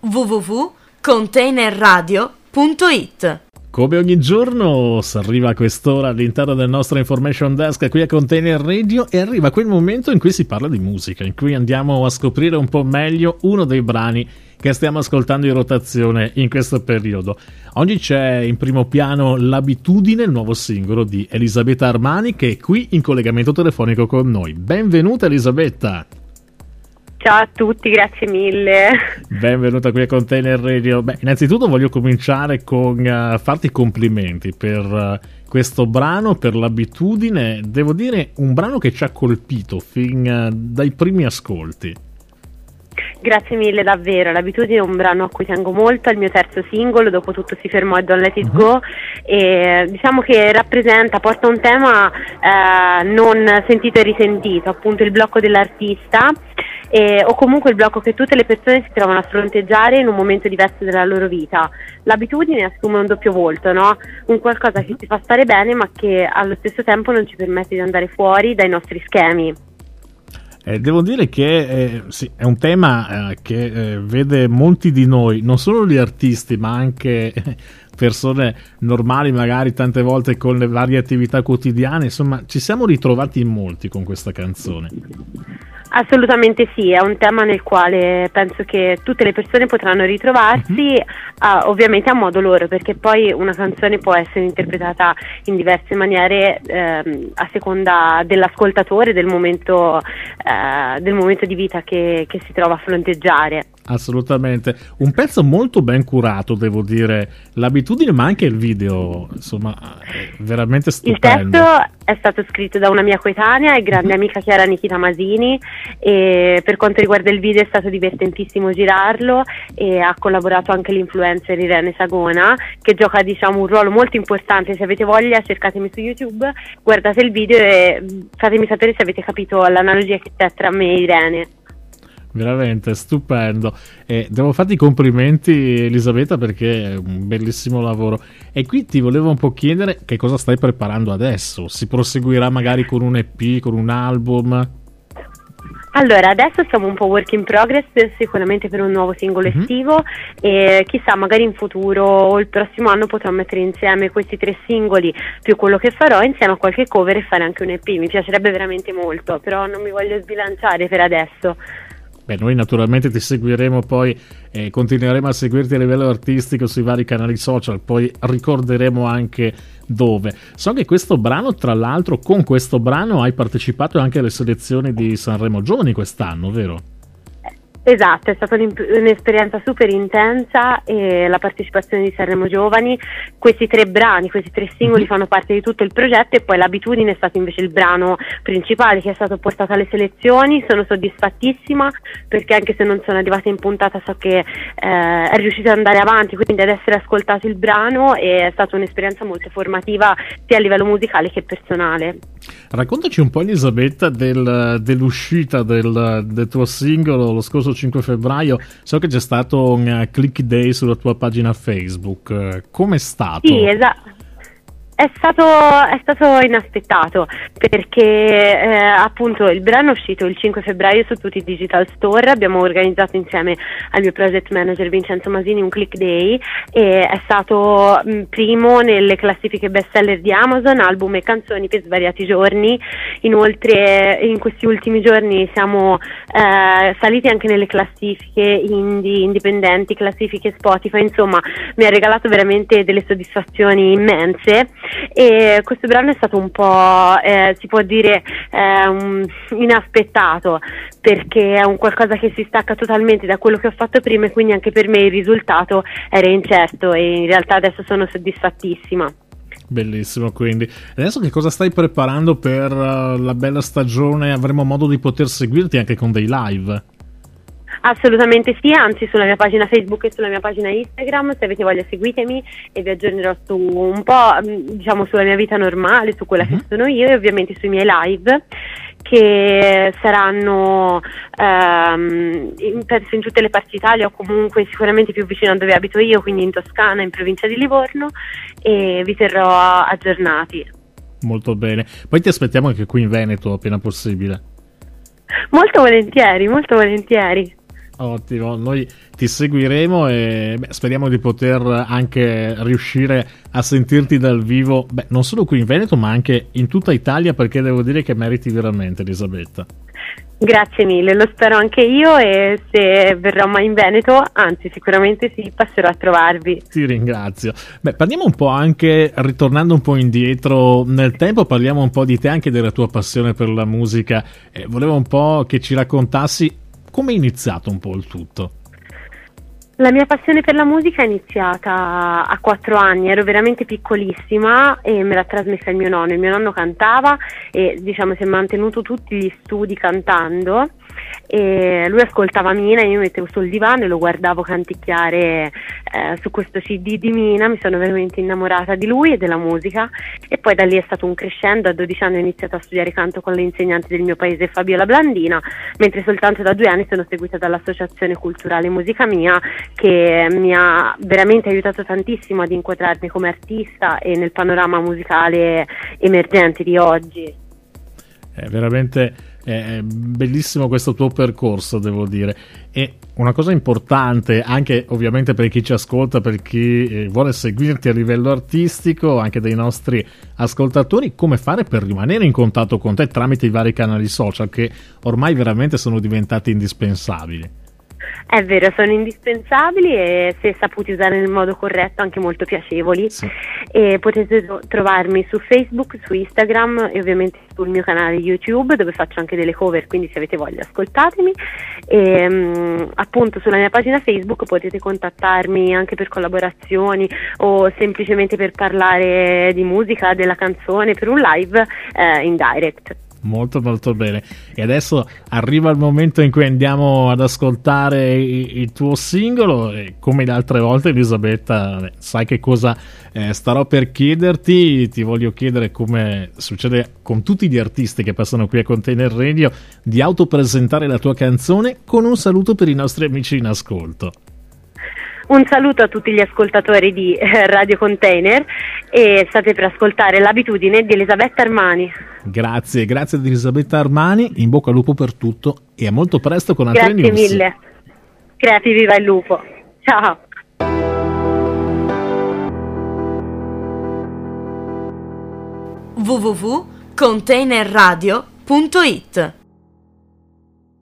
www.containerradio.it. Come ogni giorno si arriva a quest'ora all'interno del nostro Information Desk qui a Container Radio e arriva quel momento in cui si parla di musica, in cui andiamo a scoprire un po' meglio uno dei brani che stiamo ascoltando in rotazione in questo periodo. Oggi c'è in primo piano L'abitudine, il nuovo singolo di Elisabetta Armani, che è qui in collegamento telefonico con noi. Benvenuta Elisabetta! Ciao a tutti, grazie mille. Benvenuta qui a Container Radio. Beh, innanzitutto voglio cominciare con farti i complimenti per questo brano, per L'abitudine. Devo dire, un brano che ci ha colpito fin dai primi ascolti. Grazie mille, davvero. L'abitudine è un brano a cui tengo molto, è il mio terzo singolo, dopo tutto si fermò e Don't Let It Go, e diciamo che porta un tema non sentito e risentito, appunto il blocco dell'artista, o comunque il blocco che tutte le persone si trovano a fronteggiare in un momento diverso della loro vita. L'abitudine assume un doppio volto, no? Un qualcosa che ci fa stare bene ma che allo stesso tempo non ci permette di andare fuori dai nostri schemi. Devo dire che sì, è un tema che vede molti di noi, non solo gli artisti ma anche persone normali, magari tante volte con le varie attività quotidiane. Insomma, ci siamo ritrovati in molti con questa canzone. Assolutamente sì, è un tema nel quale penso che tutte le persone potranno ritrovarsi, ovviamente a modo loro, perché poi una canzone può essere interpretata in diverse maniere a seconda dell'ascoltatore, del momento di vita che si trova a fronteggiare. Assolutamente, un pezzo molto ben curato, devo dire, l'abitudine, ma anche il video, insomma, è veramente stupendo. Il testo è stato scritto da una mia coetanea e grande amica Chiara Nikita Masini, e per quanto riguarda il video è stato divertentissimo girarlo, e ha collaborato anche l'influencer Irene Sagona, che gioca, diciamo, un ruolo molto importante. Se avete voglia cercatemi su YouTube, guardate il video e fatemi sapere se avete capito l'analogia che c'è tra me e Irene. Veramente stupendo, e devo farti i complimenti Elisabetta perché è un bellissimo lavoro. E qui ti volevo un po' chiedere che cosa stai preparando adesso. Si proseguirà magari con un EP, con un album? Allora, adesso siamo un po' work in progress, sicuramente per un nuovo singolo estivo, e chissà, magari in futuro o il prossimo anno potrò mettere insieme questi 3 singoli più quello che farò insieme a qualche cover e fare anche un EP. Mi piacerebbe veramente molto, però non mi voglio sbilanciare per adesso. Beh, noi naturalmente ti seguiremo poi e continueremo a seguirti a livello artistico sui vari canali social, poi ricorderemo anche dove. So che questo brano, tra l'altro, con questo brano hai partecipato anche alle selezioni di Sanremo Giovani quest'anno, vero? Esatto, è stata un'esperienza super intensa, e la partecipazione di Sanremo Giovani, questi 3 brani, questi 3 singoli fanno parte di tutto il progetto, e poi L'abitudine è stato invece il brano principale che è stato portato alle selezioni. Sono soddisfattissima perché anche se non sono arrivata in puntata so che è riuscito ad andare avanti, quindi ad essere ascoltato il brano, e è stata un'esperienza molto formativa sia a livello musicale che personale. Raccontaci un po', Elisabetta, dell'uscita del tuo singolo lo scorso 5 febbraio. So che c'è stato un click day sulla tua pagina Facebook. Com'è stato? Sì, esatto. È stato inaspettato perché appunto il brano è uscito il 5 febbraio su tutti i digital store. Abbiamo organizzato insieme al mio project manager Vincenzo Masini un click day, e è stato primo nelle classifiche bestseller di Amazon, album e canzoni per svariati giorni. Inoltre in questi ultimi giorni siamo saliti anche nelle classifiche indie, indipendenti, classifiche Spotify. Insomma, mi ha regalato veramente delle soddisfazioni immense. E questo brano è stato un po' si può dire inaspettato, perché è un qualcosa che si stacca totalmente da quello che ho fatto prima, e quindi anche per me il risultato era incerto, e in realtà adesso sono soddisfattissima. Bellissimo. Quindi adesso che cosa stai preparando per la bella stagione? Avremo modo di poter seguirti anche con dei live? Assolutamente sì, anzi sulla mia pagina Facebook e sulla mia pagina Instagram, se avete voglia seguitemi e vi aggiornerò su un po', diciamo, sulla mia vita normale, su quella che sono io, e ovviamente sui miei live che saranno penso in tutte le parti d'Italia, o comunque sicuramente più vicino a dove abito io, quindi in Toscana, in provincia di Livorno, e vi terrò aggiornati. Molto bene, poi ti aspettiamo anche qui in Veneto appena possibile. Molto volentieri, molto volentieri. Ottimo, noi ti seguiremo e speriamo di poter anche riuscire a sentirti dal vivo, non solo qui in Veneto ma anche in tutta Italia, perché devo dire che meriti veramente, Elisabetta. Grazie mille, lo spero anche io, e se verrò mai in Veneto, anzi sicuramente sì, passerò a trovarvi. Ti ringrazio. Parliamo un po' anche, ritornando un po' indietro nel tempo, parliamo un po' di te, anche della tua passione per la musica. Volevo un po' che ci raccontassi come è iniziato un po' il tutto. La mia passione per la musica è iniziata a 4 anni, ero veramente piccolissima e me l'ha trasmessa il mio nonno. Il mio nonno cantava e si è mantenuto tutti gli studi cantando, e lui ascoltava Mina e io mi mettevo sul divano e lo guardavo canticchiare su questo CD di Mina. Mi sono veramente innamorata di lui e della musica, e poi da lì è stato un crescendo. A 12 anni ho iniziato a studiare canto con l'insegnante del mio paese, Fabiola Blandina, mentre soltanto da 2 anni sono seguita dall'Associazione Culturale Musica Mia, che mi ha veramente aiutato tantissimo ad inquadrarmi come artista e nel panorama musicale emergente di oggi. È veramente bellissimo questo tuo percorso, devo dire. E una cosa importante anche ovviamente per chi ci ascolta, per chi vuole seguirti a livello artistico, anche dei nostri ascoltatori, come fare per rimanere in contatto con te tramite i vari canali social che ormai veramente sono diventati indispensabili. È vero, sono indispensabili e, se saputi usare nel modo corretto, anche molto piacevoli. Sì. E potete trovarmi su Facebook, su Instagram e ovviamente sul mio canale YouTube, dove faccio anche delle cover, quindi se avete voglia ascoltatemi. E appunto sulla mia pagina Facebook potete contattarmi anche per collaborazioni o semplicemente per parlare di musica, della canzone, per un live in direct. Molto molto bene. E adesso arriva il momento in cui andiamo ad ascoltare il tuo singolo, e come le altre volte, Elisabetta, sai che cosa starò per chiederti. Ti voglio chiedere, come succede con tutti gli artisti che passano qui a Container Radio, di autopresentare la tua canzone con un saluto per i nostri amici in ascolto. Un saluto a tutti gli ascoltatori di Radio Container, e state per ascoltare L'abitudine di Elisabetta Armani. Grazie ad Elisabetta Armani, in bocca al lupo per tutto e a molto presto con altre news. Grazie mille. Crepi, viva il lupo. Ciao. www.containerradio.it